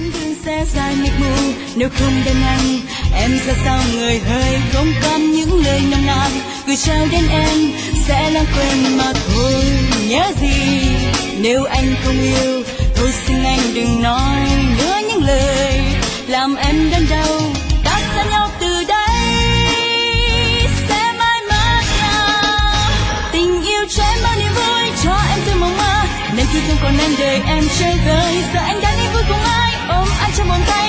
Cánh đường sẽ dài mịt mù nếu không đêm anh, em ra sao người hơi không còn những lời nồng nàn gửi trao đến em sẽ lãng quên mà thôi. Nhớ gì nếu anh không yêu, thôi xin anh đừng nói nữa những lời làm em đớn đau. Ta xa nhau từ đây sẽ mãi mất nhau. Tình yêu cho em bao niềm vui, cho em từng mộng mơ, nên khi không còn anh đời em chơi vơi. Giờ anh đã đi vui cùng ai, ôm anh trong vòng tay.